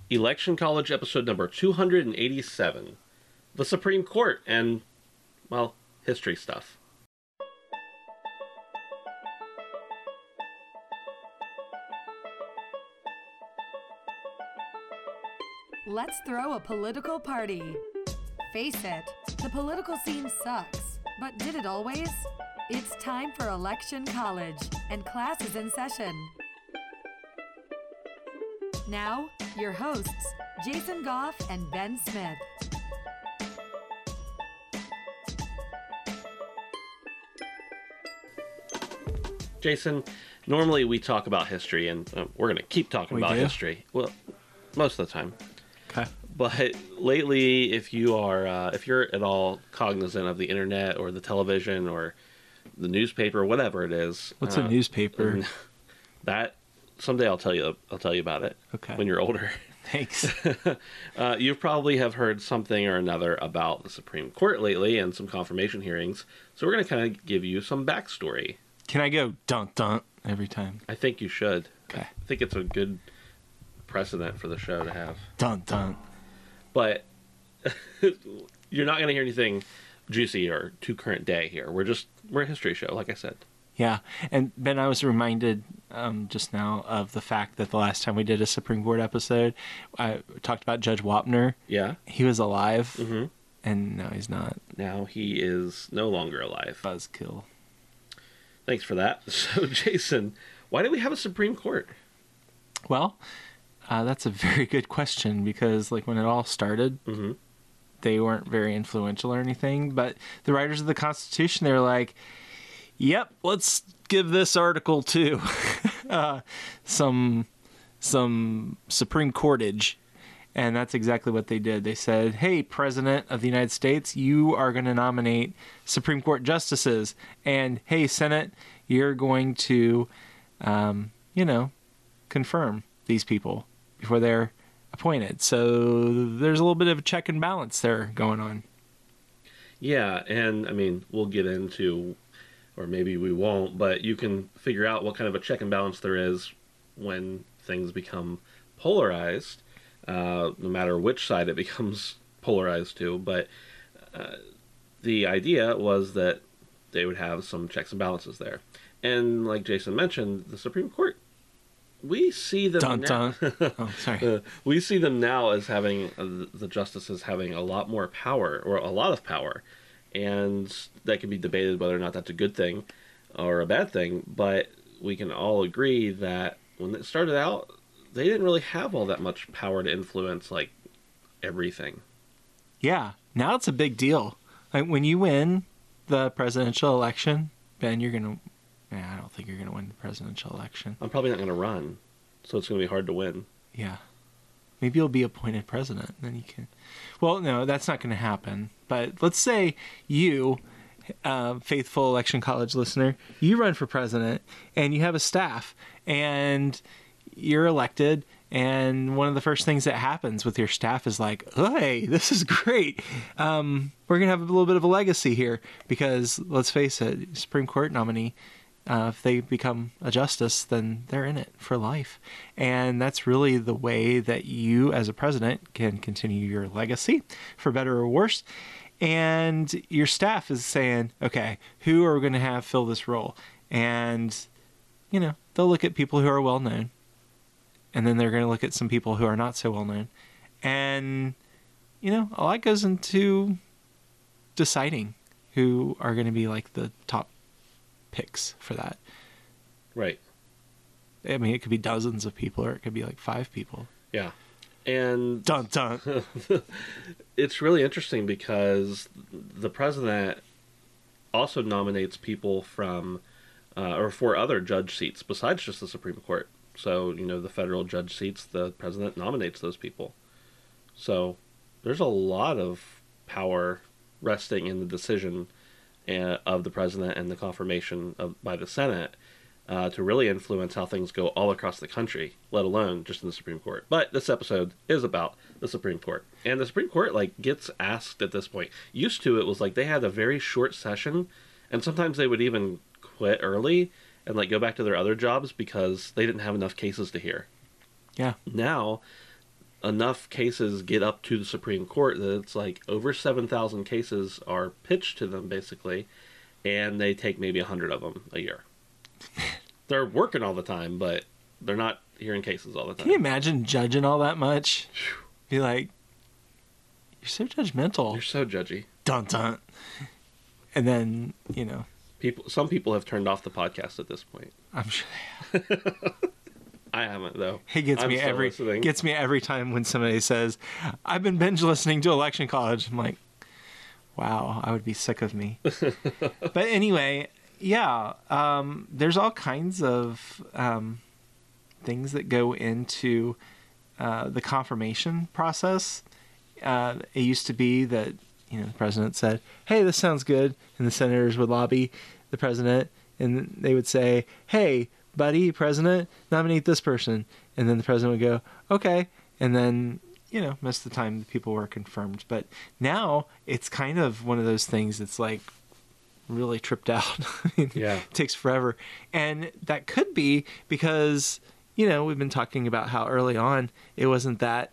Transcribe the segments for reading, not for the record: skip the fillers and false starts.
Election College episode number 287. The Supreme Court and, well, history stuff. Let's throw a political party. Face it, the political scene sucks. But did it always? It's time for Election College, and class is in session. Now, your hosts, Jason Goff and Ben Smith. Jason, normally we talk about history, and we're going to keep talking about history. Well, most of the time. Okay. But lately, if you're at all cognizant of the internet or the television or the newspaper, whatever it is. What's a newspaper? That someday I'll tell you about it. Okay. When you're older. Thanks. You probably have heard something or another about the Supreme Court lately and some confirmation hearings. So we're going to kind of give you some backstory. Can I go dun dun every time? I think you should. Okay. I think it's a good precedent for the show to have. Dun dun. But you're not going to hear anything juicy or too current day here. We're a history show, like I said. Yeah. And Ben, I was reminded just now of the fact that the last time we did a Supreme Court episode, I talked about Judge Wapner. Yeah. He was alive, Mm-hmm. and now he's not. Now he is no longer alive. Buzzkill. Thanks for that. So, Jason, why do we have a Supreme Court? Well, that's a very good question, because like when it all started, Mm-hmm. they weren't very influential or anything, but the writers of the Constitution, they were like, yep, let's give this article too some Supreme Courtage. And that's exactly what they did. They said, hey, President of the United States, you are going to nominate Supreme Court justices. And hey, Senate, you're going to, confirm these people before they're appointed. So there's a little bit of a check and balance there going on. Yeah, and I mean, we'll get into, or maybe we won't, but you can figure out what kind of a check and balance there is when things become polarized. No matter which side it becomes polarized to, but the idea was that they would have some checks and balances there. And like Jason mentioned, the Supreme Court, we see them now. Oh, sorry. We see them now as having the justices having a lot more power, or a lot of power, and that can be debated whether or not that's a good thing or a bad thing. But we can all agree that when it started out, they didn't really have all that much power to influence, like, everything. Yeah, now it's a big deal. Like when you win the presidential election, Ben, I don't think you're going to win the presidential election. I'm probably not going to run, so it's going to be hard to win. Yeah. Maybe you'll be appointed president, and then you can... Well, no, that's not going to happen. But let's say you, faithful Election College listener, you run for president, and you have a staff, and you're elected, and one of the first things that happens with your staff is like, hey, this is great. We're going to have a little bit of a legacy here, because let's face it, Supreme Court nominee, if they become a justice, then they're in it for life. And that's really the way that you as a president can continue your legacy, for better or worse. And your staff is saying, okay, who are we going to have fill this role? And, they'll look at people who are well known. And then they're going to look at some people who are not so well known. And, a lot goes into deciding who are going to be like the top picks for that. Right. I mean, it could be dozens of people, or it could be like 5 people. Yeah. And dun dun. It's really interesting because the president also nominates people from or for other judge seats besides just the Supreme Court. So, the federal judge seats, the president nominates those people. So there's a lot of power resting in the decision of the president and the confirmation by the Senate to really influence how things go all across the country, let alone just in the Supreme Court. But this episode is about the Supreme Court. And the Supreme Court, gets asked at this point. Used to, it was like they had a very short session, and sometimes they would even quit early and go back to their other jobs because they didn't have enough cases to hear. Yeah. Now, enough cases get up to the Supreme Court that it's like over 7,000 cases are pitched to them, basically, and they take maybe 100 of them a year. They're working all the time, but they're not hearing cases all the time. Can you imagine judging all that much? Be like, you're so judgmental. You're so judgy. Dun dun. And then, Some people have turned off the podcast at this point. I'm sure I haven't, though. it gets I'm me still every listening. gets me every time when somebody says, "I've been binge listening to Election College." I'm like, wow, I would be sick of me. But anyway, yeah, there's all kinds of things that go into the confirmation process. It used to be that the president said, "Hey, this sounds good," and the senators would lobby the president, and they would say, "Hey, buddy, president, nominate this person," and then the president would go, "Okay," and then most of the time the people were confirmed. But now it's kind of one of those things that's like really tripped out. Yeah. It takes forever, and that could be because we've been talking about how early on it wasn't that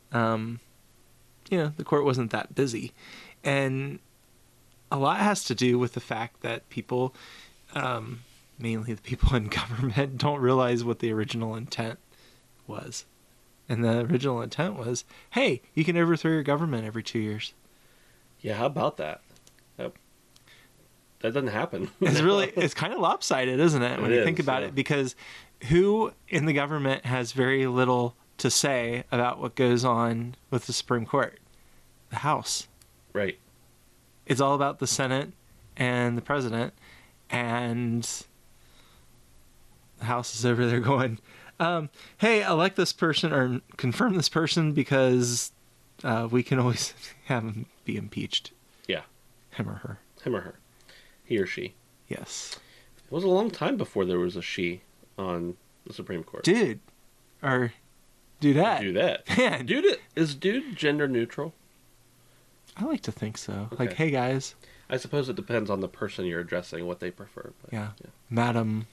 the court wasn't that busy, and a lot has to do with the fact that people mainly the people in government don't realize what the original intent was. And the original intent was, hey, you can overthrow your government every 2 years. Yeah, how about that? That doesn't happen. It's kind of lopsided, isn't it, when you think about it? Because who in the government has very little to say about what goes on with the Supreme Court? The House. Right. It's all about the Senate and the president, and the House is over there going, hey, elect this person or confirm this person because we can always have him be impeached. Yeah. Him or her. Him or her. He or she. Yes. It was a long time before there was a she on the Supreme Court. Dude. Or dudette. Dudette. Man. Is dude gender neutral? I like to think so. Okay. Like, hey, guys. I suppose it depends on the person you're addressing, what they prefer. But, yeah. Madam.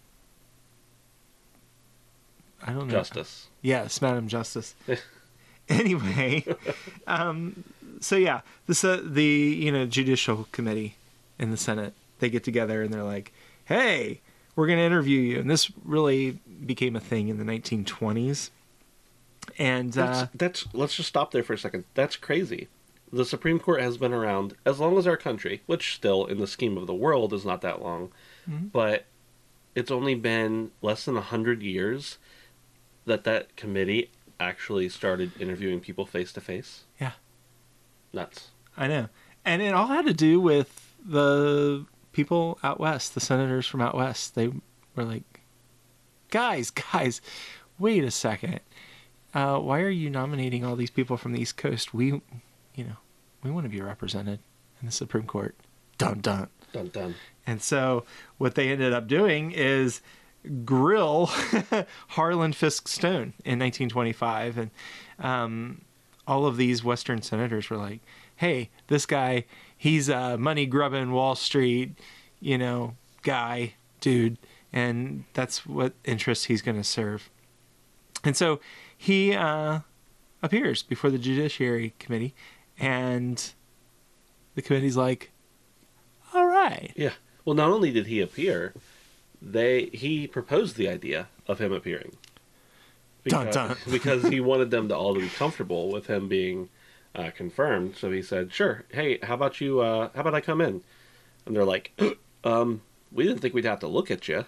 I don't know. Justice. Yes, Madam Justice. Anyway, so yeah, the Judicial Committee in the Senate, they get together and they're like, hey, we're going to interview you. And this really became a thing in the 1920s. And let's just stop there for a second. That's crazy. The Supreme Court has been around as long as our country, which still in the scheme of the world is not that long, but it's only been less than 100 years that committee actually started interviewing people face to face. Yeah. Nuts. I know. And it all had to do with the people out west, the senators from out west. They were like, guys, wait a second. Why are you nominating all these people from the East Coast? We want to be represented in the Supreme Court. Dun, dun. Dun, dun. And so what they ended up doing is grill Harlan Fiske Stone in 1925. And all of these Western senators were like, hey, this guy, he's a money-grubbing Wall Street, guy, dude. And that's what interests he's going to serve. And so he appears before the Judiciary Committee, and the committee's like, all right. Yeah. Well, not only did he appear, he proposed the idea of him appearing. Dun, dun. Because he wanted them to all be comfortable with him being confirmed. So he said, sure, hey, how about I come in? And they're like, we didn't think we'd have to look at you.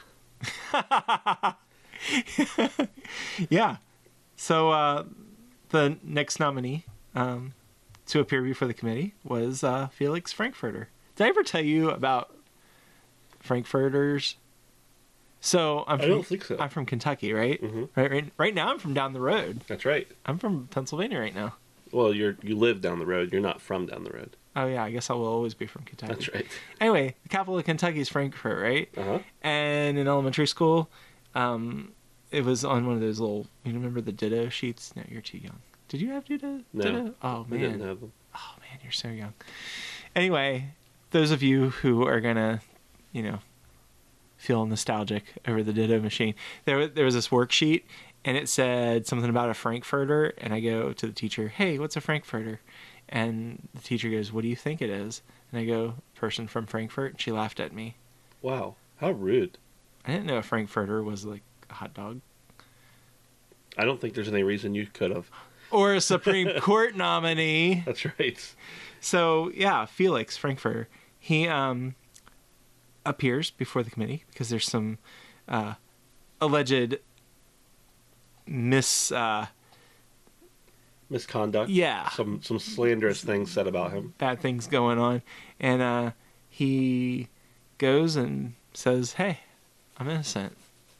Yeah. So the next nominee to appear before the committee was Felix Frankfurter. Did I ever tell you about Frankfurters? So I don't think so. I'm from Kentucky, right? Mm-hmm. Right now I'm from down the road. That's right. I'm from Pennsylvania right now. Well, you live down the road. You're not from down the road. Oh yeah, I guess I will always be from Kentucky. That's right. Anyway, the capital of Kentucky is Frankfurt, right? Uh-huh. And in elementary school, it was on one of those little, you remember the Ditto sheets? No, you're too young. Did you have Ditto? No. Ditto? Oh We man. didn't have them. Oh man, you're so young. Anyway, those of you who are gonna, feel nostalgic over the Ditto machine, there was this worksheet, and it said something about a Frankfurter, and I go to the teacher, "Hey, what's a Frankfurter?" And the teacher goes, "What do you think it is?" And I go, "Person from Frankfurt." And she laughed at me. Wow, how rude. I didn't know a Frankfurter was like a hot dog. I don't think there's any reason you could have. Or a Supreme Court nominee. That's right. So, yeah, Felix Frankfurter. He appears before the committee because there's some alleged Misconduct. Yeah. Some slanderous things said about him. bad things going on. And he goes and says, "Hey, I'm innocent."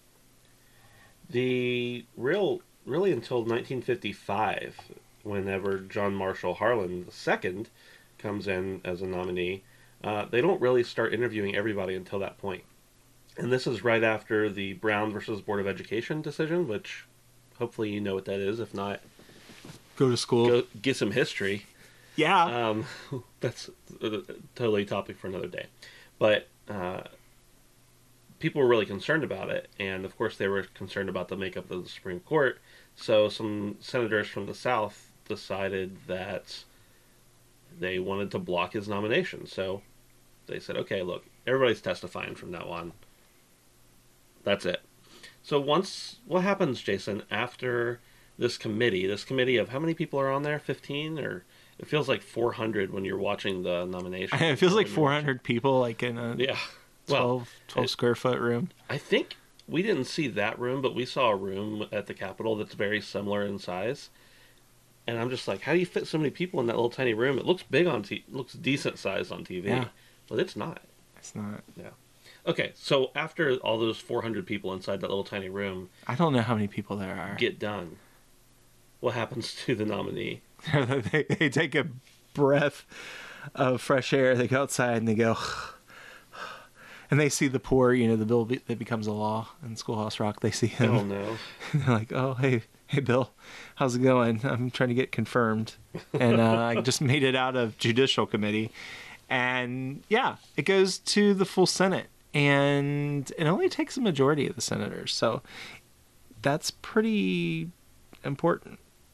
Really until 1955, whenever John Marshall Harlan II comes in as a nominee, they don't really start interviewing everybody until that point. And this is right after the Brown versus Board of Education decision, which hopefully you know what that is. If not, Go to school. go get some history. Yeah. That's a totally topic for another day. But people were really concerned about it, and of course they were concerned about the makeup of the Supreme Court. So some senators from the South decided that they wanted to block his nomination. So they said, "Okay, look, everybody's testifying from now on. That's it." So what happens, Jason, after this committee of how many people are on there? 15, or it feels like 400 when you're watching the nomination. It feels like 400 people, like in a Yeah. 12 square foot room. I think we didn't see that room, but we saw a room at the Capitol that's very similar in size. And I'm just like, how do you fit so many people in that little tiny room? It looks big on TV, looks decent sized on TV, Yeah. but it's not. It's not. Yeah. Okay, so after all those 400 people inside that little tiny room I don't know how many people there are. get done, what happens to the nominee? they take a breath of fresh air. They go outside and they go, and they see the poor, the bill that becomes a law in Schoolhouse Rock. They see him. Oh no. And they're like, "Oh, hey, Bill, how's it going? I'm trying to get confirmed." And I just made it out of Judicial Committee. And yeah, it goes to the full Senate. And it only takes a majority of the senators. So that's pretty important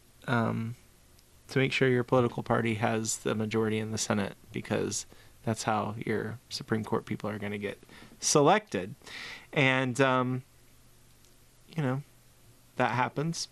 to make sure your political party has the majority in the Senate, because that's how your Supreme Court people are going to get selected. And, that happens.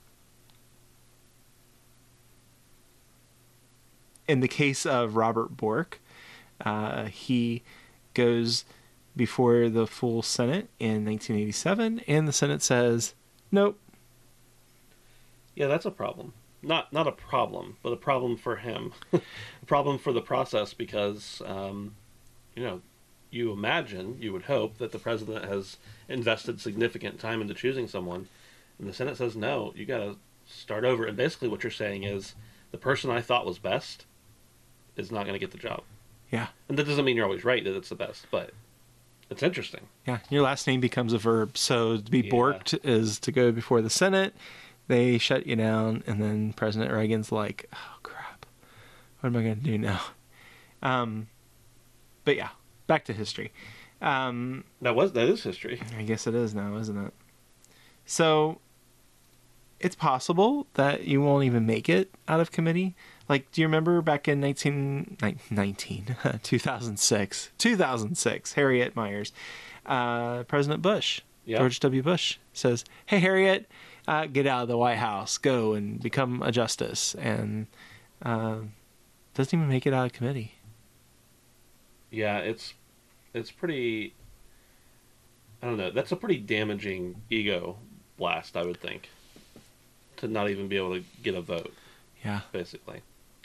In the case of Robert Bork, he goes before the full Senate in 1987, and the Senate says, "Nope." Yeah, that's a problem. Not a problem, but a problem for him. A problem for the process, because, you would hope that the president has invested significant time into choosing someone, and the Senate says, "No, you got to start over." And basically what you're saying is, the person I thought was best is not going to get the job. Yeah. And that doesn't mean you're always right that it's the best, but it's interesting. Yeah, your last name becomes a verb. So to be borked is to go before the Senate. They shut you down, and then President Reagan's like, "Oh, crap. What am I going to do now?" But yeah, back to history. That is history. I guess it is now, isn't it? So it's possible that you won't even make it out of committee. Like, do you remember back in 2006, Harriet Myers, President Bush, George W. Bush says, "Hey, Harriet, get out of the White House, go and become a justice," and doesn't even make it out of committee. Yeah, it's pretty, I don't know, that's a pretty damaging ego blast, I would think, to not even be able to get a vote. Yeah. Basically.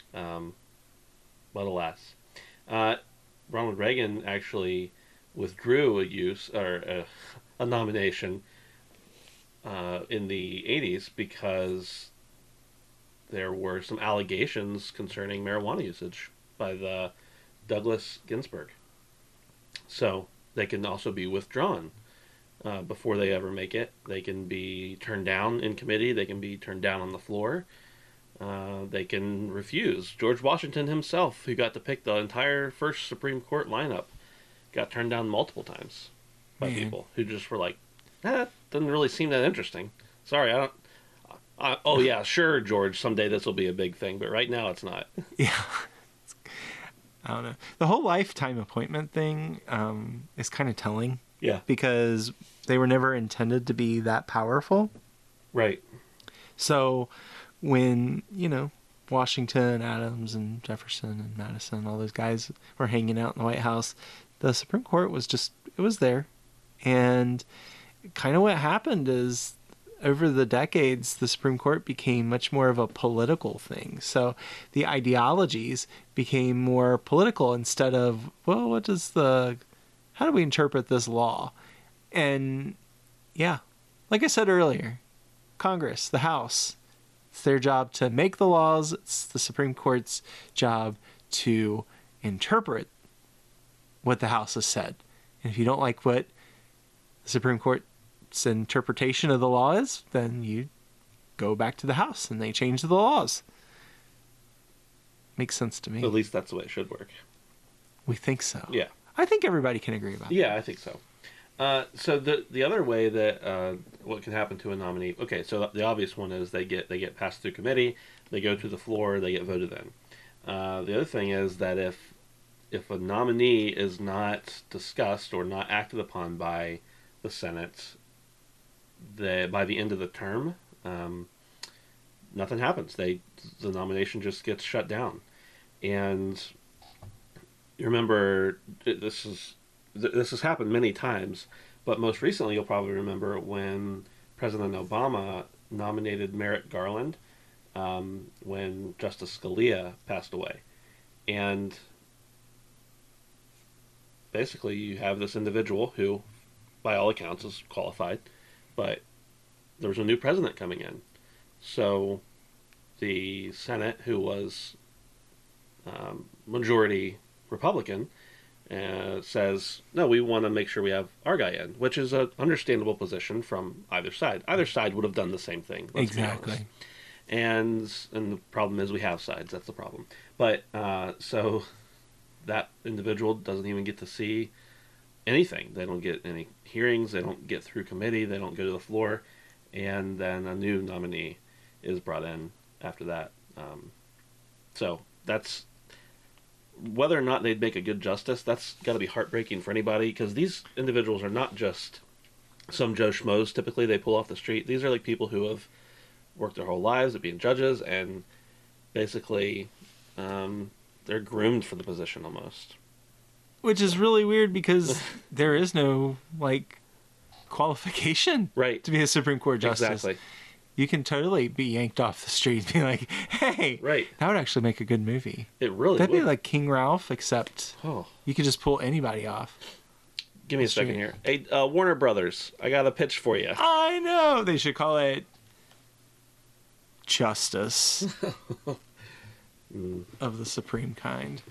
But alas. Ronald Reagan actually withdrew a nomination in the 80s because there were some allegations concerning marijuana usage by the Douglas Ginsburg. So they can also be withdrawn before they ever make it. They can be turned down in committee. They can be turned down on the floor. They can refuse. George Washington himself, who got to pick the entire first Supreme Court lineup, got turned down multiple times by people who just were like, that doesn't really seem that interesting. Sorry, I don't. Oh yeah, sure, George. Someday this will be a big thing, but right now it's not. Yeah. I don't know. The whole lifetime appointment thing is kind of telling. Yeah. Because they were never intended to be that powerful. Right. So when, Washington, Adams, and Jefferson, and Madison, all those guys were hanging out in the White House, the Supreme Court was it was there. And kind of what happened is over the decades, the Supreme Court became much more of a political thing. So the ideologies became more political instead of, well, how do we interpret this law? And yeah, like I said earlier, Congress, the House, it's their job to make the laws. It's the Supreme Court's job to interpret what the House has said. And if you don't like what the Supreme Court's interpretation of the law is, then you go back to the House and they change the laws. Makes sense to me. At least that's the way it should work. We think so. Yeah. I think everybody can agree about that. Yeah, I think so. So the other way that what can happen to a nominee, okay, so the obvious one is they get passed through committee, they go to the floor, they get voted in. The other thing is that if a nominee is not discussed or not acted upon by the Senate, by the end of the term, nothing happens. The nomination just gets shut down. And you remember this has happened many times, but most recently you'll probably remember when President Obama nominated Merrick Garland when Justice Scalia passed away. And basically you have this individual who, by all accounts, is qualified, but there was a new president coming in. So the Senate, who was majority Republican, says, no, we want to make sure we have our guy in, which is an understandable position from either side. Either side would have done the same thing. Exactly. And the problem is we have sides. That's the problem. But so that individual doesn't even get to see anything. They don't get any hearings. They don't get through committee. They don't go to the floor. And then a new nominee is brought in after that. So that's, whether or not they'd make a good justice, that's got to be heartbreaking for anybody, because these individuals are not just some Joe Schmoes typically they pull off the street. These are like people who have worked their whole lives at being judges, and basically they're groomed for the position almost. Which is really weird because there is no, qualification right. to be a Supreme Court justice. Exactly. You can totally be yanked off the street and be like, hey, right. that would actually make a good movie. It really That'd would. be like King Ralph, except you could just pull anybody off. Give me a second here. Hey, Warner Brothers, I got a pitch for you. I know. They should call it Justice of the Supreme Kind.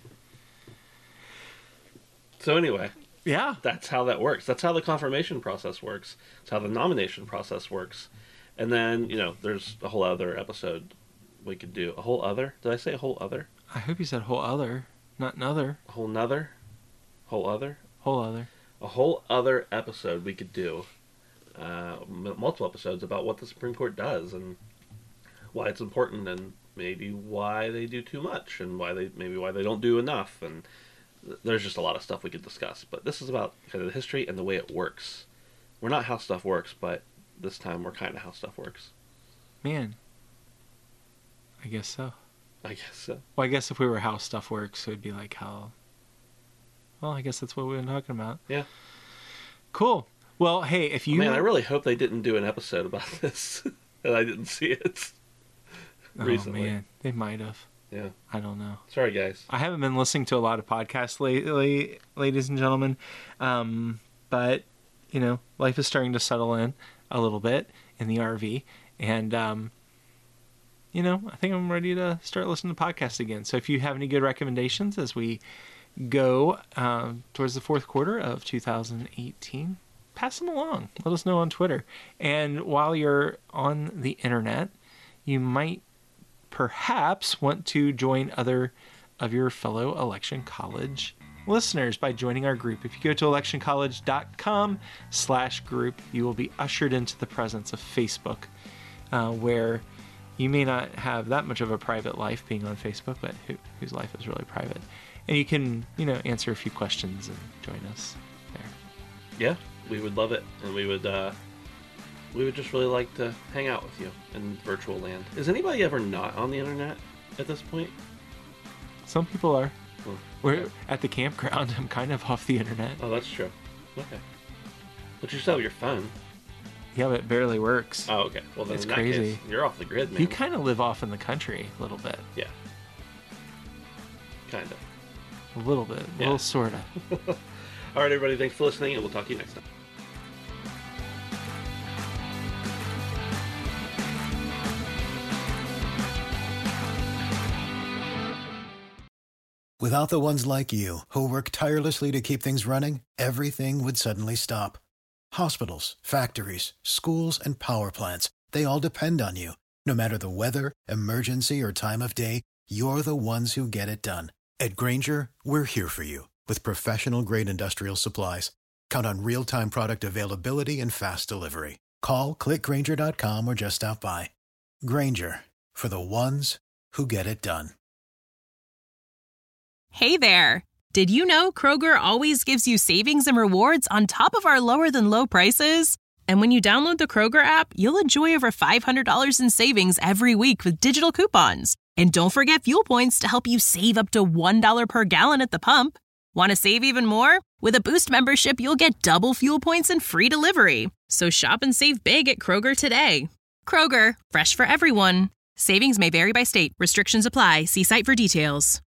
So anyway, yeah, that's how that works. That's how the confirmation process works. That's how the nomination process works. And then, there's a whole other episode we could do. A whole other? Did I say a whole other? I hope you said whole other, not another. A whole nother? Whole other? Whole other. A whole other episode we could do. Multiple episodes about what the Supreme Court does and why it's important, and maybe why they do too much, and why they don't do enough. And there's just a lot of stuff we could discuss. But this is about kind of the history and the way it works. We're not how stuff works, but this time we're kind of how stuff works. Man. I guess so. I guess so. Well, I guess if we were how stuff works, it would be like how... Well, I guess that's what we've been talking about. Yeah. Cool. Well, hey, if you... Man, I really hope they didn't do an episode about this. And I didn't see it recently. Oh, man. They might have. Yeah. I don't know. Sorry, guys. I haven't been listening to a lot of podcasts lately, ladies and gentlemen. But, life is starting to settle in a little bit in the RV. And, I think I'm ready to start listening to podcasts again. So if you have any good recommendations as we go towards the fourth quarter of 2018, pass them along. Let us know on Twitter. And while you're on the internet, you might perhaps want to join other of your fellow Election College listeners by joining our group. If you go to electioncollege.com/group, you will be ushered into the presence of Facebook, where you may not have that much of a private life being on Facebook, but whose life is really private. And you can, answer a few questions and join us there. Yeah, we would love it, and we would just really like to hang out with you in virtual land. Is anybody ever not on the internet at this point? Some people are. Well, We're at the campground. I'm kind of off the internet. Oh, that's true. Okay. But you still have your phone. Yeah, but it barely works. Oh, okay. Well, then It's in that crazy. case, you're off the grid, man. You kind of live off in the country a little bit. Yeah. Kind of. A little bit. A Yeah. little sort of. All right, everybody. Thanks for listening, and we'll talk to you next time. Without the ones like you, who work tirelessly to keep things running, everything would suddenly stop. Hospitals, factories, schools, and power plants, they all depend on you. No matter the weather, emergency, or time of day, you're the ones who get it done. At Grainger, we're here for you with professional-grade industrial supplies. Count on real-time product availability and fast delivery. Call, clickgrainger.com, or just stop by. Grainger, for the ones who get it done. Hey there! Did you know Kroger always gives you savings and rewards on top of our lower-than-low prices? And when you download the Kroger app, you'll enjoy over $500 in savings every week with digital coupons. And don't forget fuel points to help you save up to $1 per gallon at the pump. Want to save even more? With a Boost membership, you'll get double fuel points and free delivery. So shop and save big at Kroger today. Kroger, fresh for everyone. Savings may vary by state. Restrictions apply. See site for details.